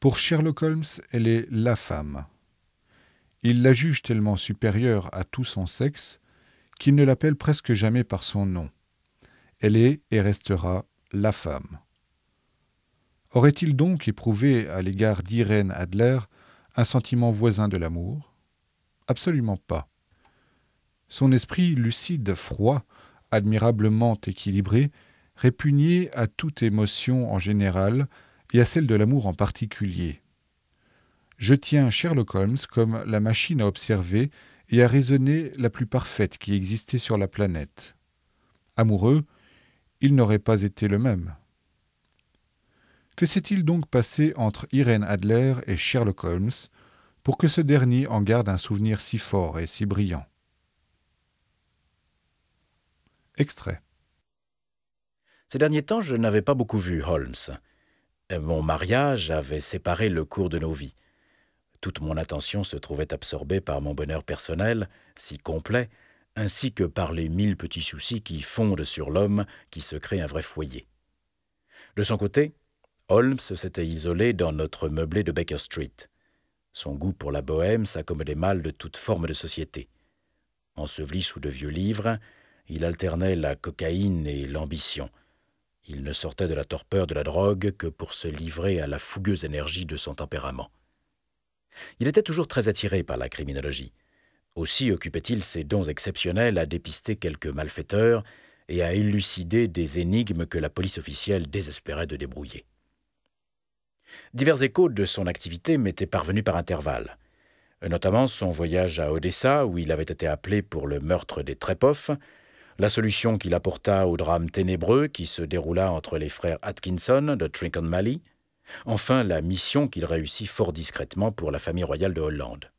Pour Sherlock Holmes, elle est la femme. Il la juge tellement supérieure à tout son sexe qu'il ne l'appelle presque jamais par son nom. Elle est et restera la femme. Aurait-il donc éprouvé à l'égard d'Irène Adler un sentiment voisin de l'amour ? Absolument pas. Son esprit lucide, froid, admirablement équilibré, répugnait à toute émotion en général et à celle de l'amour en particulier. Je tiens Sherlock Holmes comme la machine à observer et à raisonner la plus parfaite qui existait sur la planète. Amoureux, il n'aurait pas été le même. Que s'est-il donc passé entre Irène Adler et Sherlock Holmes pour que ce dernier en garde un souvenir si fort et si brillant ? Extrait. Ces derniers temps, je n'avais pas beaucoup vu Holmes. Mon mariage avait séparé le cours de nos vies. Toute mon attention se trouvait absorbée par mon bonheur personnel, si complet, ainsi que par les 1000 petits soucis qui fondent sur l'homme qui se crée un vrai foyer. De son côté, Holmes s'était isolé dans notre meublé de Baker Street. Son goût pour la bohème s'accommodait mal de toute forme de société. Enseveli sous de vieux livres, il alternait la cocaïne et l'ambition. Il ne sortait de la torpeur de la drogue que pour se livrer à la fougueuse énergie de son tempérament. Il était toujours très attiré par la criminologie. Aussi occupait-il ses dons exceptionnels à dépister quelques malfaiteurs et à élucider des énigmes que la police officielle désespérait de débrouiller. Divers échos de son activité m'étaient parvenus par intervalles, notamment son voyage à Odessa où il avait été appelé pour le meurtre des Trepov, la solution qu'il apporta au drame ténébreux qui se déroula entre les frères Atkinson de Trincomalee, enfin la mission qu'il réussit fort discrètement pour la famille royale de Hollande.